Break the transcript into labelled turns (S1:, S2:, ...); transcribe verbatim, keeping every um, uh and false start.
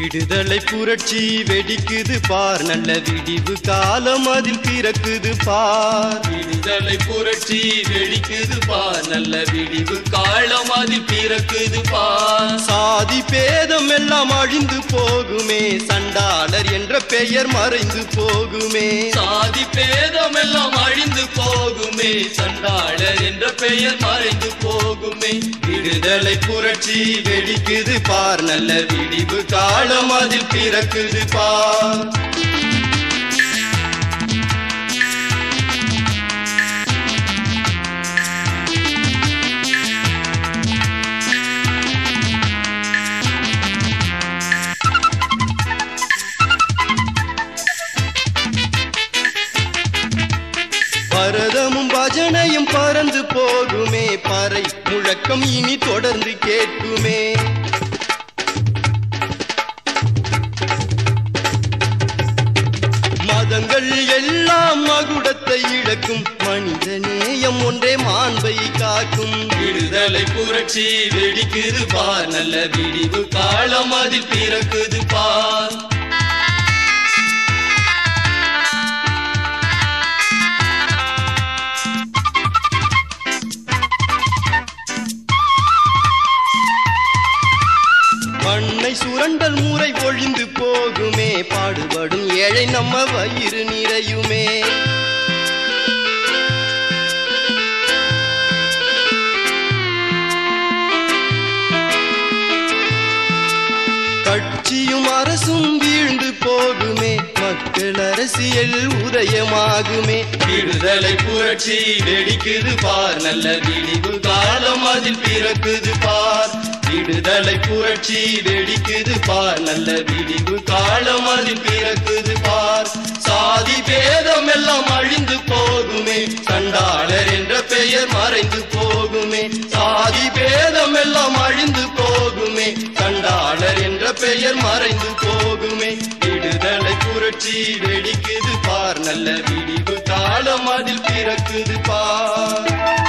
S1: விடுதலை புரட்சி வெடிக்குது பார், நல்ல விடிவு காலம் அதில் பிறக்குது பார்.
S2: விடுதலை புரட்சி வெடிக்குது பார், நல்ல விடிவு காலம் அதில் பிறக்குது பார்.
S1: சாதி பேதம் எல்லாம் அழிந்து போகுமே, சண்டாளர் என்ற பெயர் மறைந்து போகுமே.
S2: சாதி பேதம் எல்லாம் அழிந்து போகுமே, சண்டாளர் என்ற பெயர் மறைந்து போகுமே.
S1: விடுதலை புரட்சி வெடிக்குது பார், நல்ல விடிவு காலம் அதில் பிறக்குது பார். பரதமும் பஜனையும் பறந்து போகுமே, பறை முழக்கம் இனி தொடர்ந்து கேட்குமே. மதங்கள் எல்லாம் மகுடத்தை இழக்கும், மனித நேயம் ஒன்றே மாண்பை காக்கும்.
S2: விடுதலை புரட்சி வெடிக்குது பார், நல்ல விடிவு காலம் அதில் பிறக்குது பார்.
S1: பண்ணை சுரண்டல் முறை ஒழிந்து போகுமே, பாடுபடும் ஏழை நம்ம வயிறு நிறையுமே. கட்சியும் அரசும் வீழ்ந்து போகுமே, மக்கள் அரசியல் உதயமாகுமே.
S2: விடுதலை புரட்சி வெடிக்குது பார், நல்ல விடிவு காலம் அதில் பிறக்குது பார். விடுதலை புரட்சி வெடிக்குது பார், நல்ல விடிவு காலம் அதில் பிறக்குது பார். சாதி பேதம் எல்லாம் அழிந்து போகுமே, சண்டாளர் என்ற பெயர் மறைந்து போகுமே. சாதி பேதம் எல்லாம் அழிந்து போகுமே, சண்டாளர் என்ற பெயர் மறைந்து போகுமே. விடுதலை புரட்சி வெடிக்குது பார், நல்ல விடிவு காலம் அதில் பிறக்குது பார்.